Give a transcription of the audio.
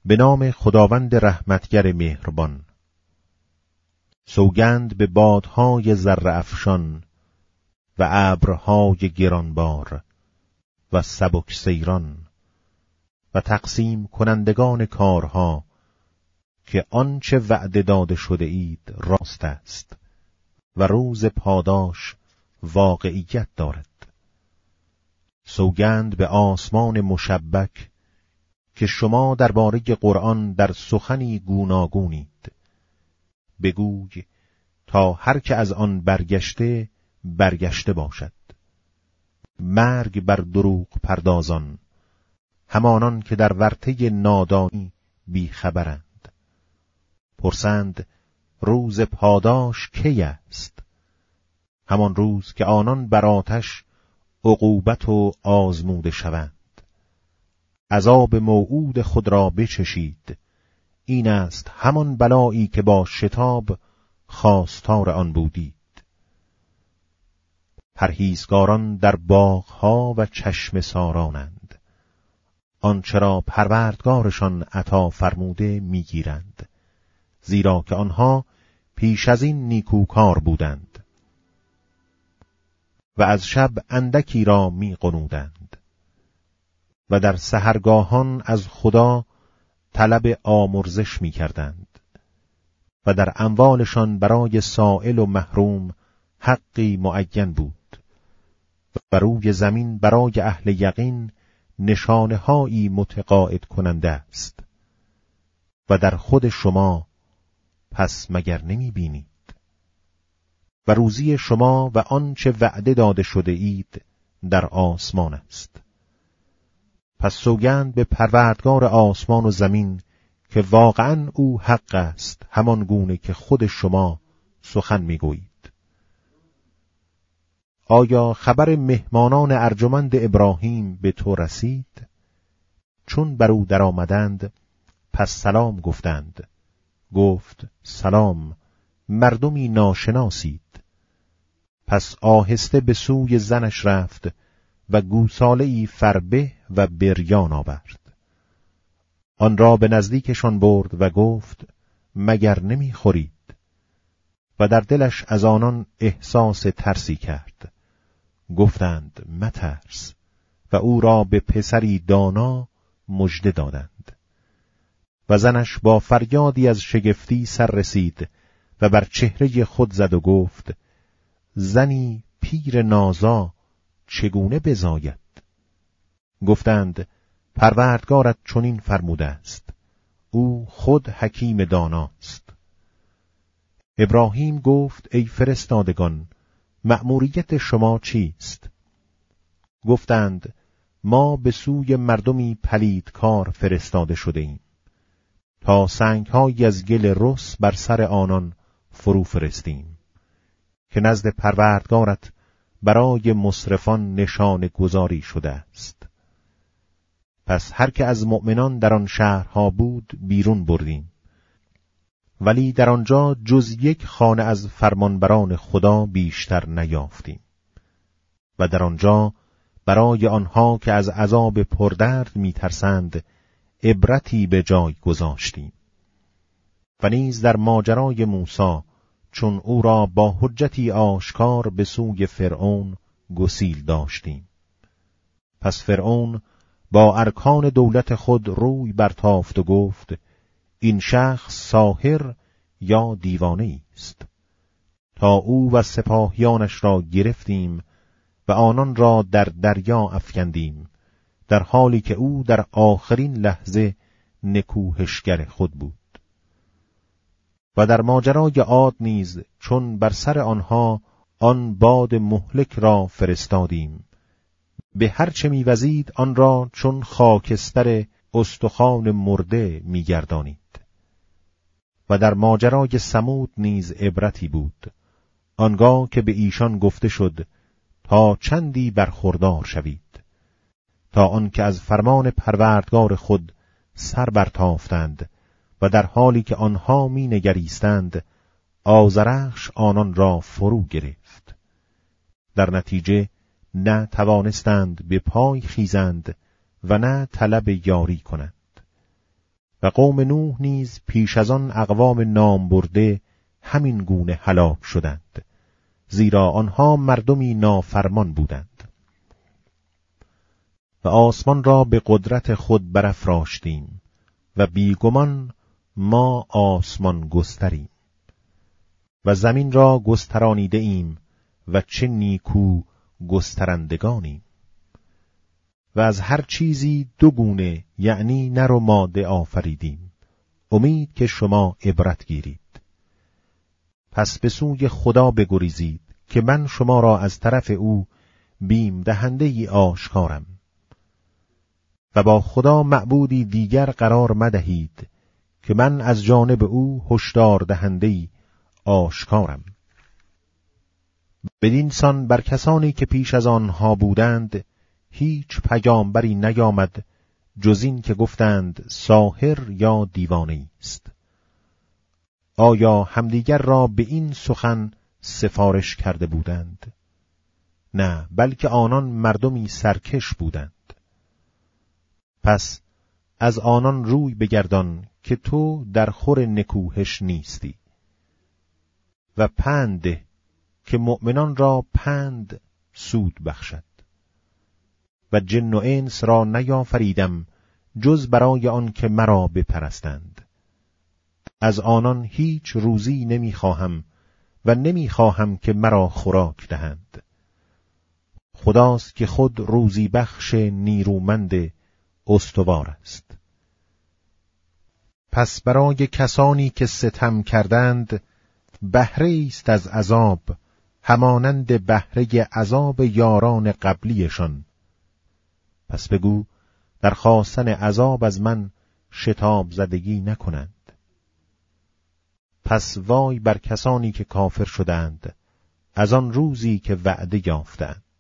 به نام خداوند رحمتگر مهربان. سوگند به بادهای ذره افشان و ابرهای گرانبار و سبک سیران و تقسیم کنندگان کارها که آنچه وعده داده شده اید راست است و روز پاداش واقعیت دارد. سوگند به آسمان مشبک که شما درباره قرآن در سخنی گوناگونید. بگوی تا هر که از آن برگشته برگشته باشد. مرگ بر دروغ پردازان، همانان که در ورطه نادانی بیخبرند. پرسند روز پاداش کی است؟ همان روز که آنان بر آتش عقوبت و آزموده شوند. عذاب موعود خود را بچشید، این است همان بلایی که با شتاب خواستار آن بودید. پرهیزگاران در باغها و چشم سارانند، آنچه را پروردگارشان عطا فرموده میگیرند، زیرا که آنها پیش از این نیکوکار بودند و از شب اندکی را میقنودند و در سحرگاهان از خدا طلب آمرزش میکردند و در اموالشان برای سائل و محروم حقی معین بود و روی زمین برای اهل یقین نشانه‌هایی متقاعد کننده است. و در خود شما پس مگر نمی بینید؟ و روزی شما و آنچه وعده داده شده اید در آسمان است. پس سوگند به پروردگار آسمان و زمین که واقعاً او حق است، همان گونه که خود شما سخن میگویید. آیا خبر مهمانان ارجمند ابراهیم به تو رسید؟ چون بر او در آمدند پس سلام گفتند. گفت سلام، مردمی ناشناسید. پس آهسته به سوی زنش رفت و گوساله‌ای فربه و بریان آورد. آن را به نزدیکشان برد و گفت مگر نمیخورید؟ و در دلش از آنان احساس ترسی کرد. گفتند مترس، و او را به پسری دانا مژده دادند. و زنش با فریادی از شگفتی سر رسید و بر چهره خود زد و گفت زنی پیر نازا چگونه بزاید؟ گفتند پروردگارت چنین فرموده است، او خود حکیم داناست. ابراهیم گفت ای فرستادگان، مأموریت شما چیست؟ گفتند ما به سوی مردمی پلیدکار فرستاده شده ایم تا سنگ‌هایی از گل رس بر سر آنان فرو فرستیم که نزد پروردگارت برای مسرفان نشانه گذاری شده است. پس هر که از مؤمنان در آن شهرها بود بیرون بردیم، ولی در آنجا جز یک خانه از فرمانبران خدا بیشتر نیافتیم و در آنجا برای آنها که از عذاب پردرد میترسند عبرتی به جای گذاشتیم. و نیز در ماجرای موسی چون او را با حجتی آشکار به سوی فرعون گسیل داشتیم. پس فرعون با ارکان دولت خود روی برتافت و گفت این شخص ساحر یا دیوانه است. تا او و سپاهیانش را گرفتیم و آنان را در دریا افکندیم، در حالی که او در آخرین لحظه نکوهشگر خود بود. و در ماجرای عاد نیز چون بر سر آنها آن باد مهلک را فرستادیم، به هر چه می‌وزید آن را چون خاکستر استخوان مرده می‌گردانید. و در ماجرای ثمود نیز عبرتی بود، آنگاه که به ایشان گفته شد تا چندی برخوردار شوید، تا آنکه از فرمان پروردگار خود سر برتافتند و در حالی که آنها می نگریستند آذرخش آنان را فرو گرفت. در نتیجه نه توانستند به پای خیزند و نه طلب یاری کنند. و قوم نوح نیز پیش از آن اقوام نام برده همین گونه هلاک شدند، زیرا آنها مردمی نافرمان بودند. و آسمان را به قدرت خود برافراشتیم و بیگمان ما آسمان گستریم و زمین را گسترانیده ایم و چه نیکو گسترندگانیم. و از هر چیزی دو گونه یعنی نر و ماده آفریدیم، امید که شما عبرت گیرید. پس به سوی خدا بگریزید که من شما را از طرف او بیم دهنده ای آشکارم. و با خدا معبودی دیگر قرار مدهید که من از جانب او هشدار دهنده ای آشکارم. بدین سان بر کسانی که پیش از آنها بودند هیچ پیامبری نیامد جز این که گفتند ساحر یا دیوانه است. آیا همدیگر را به این سخن سفارش کرده بودند؟ نه، بلکه آنان مردمی سرکش بودند. پس از آنان روی بگردان که تو در خور نکوهش نیستی و پند ده که مؤمنان را پند سود بخشد. و جن و انس را نیافریدم جز برای آن که مرا بپرستند. از آنان هیچ روزی نمیخواهم و نمیخواهم که مرا خوراک دهند. خداست که خود روزی بخش نیرومند استوار است. پس برای کسانی که ستم کردند بهره است از عذاب همانند بهره عذاب یاران قبلیشان. پس بگو در خواستن عذاب از من شتاب زدگی نکنند. پس وای بر کسانی که کافر شدند از آن روزی که وعده یافتند.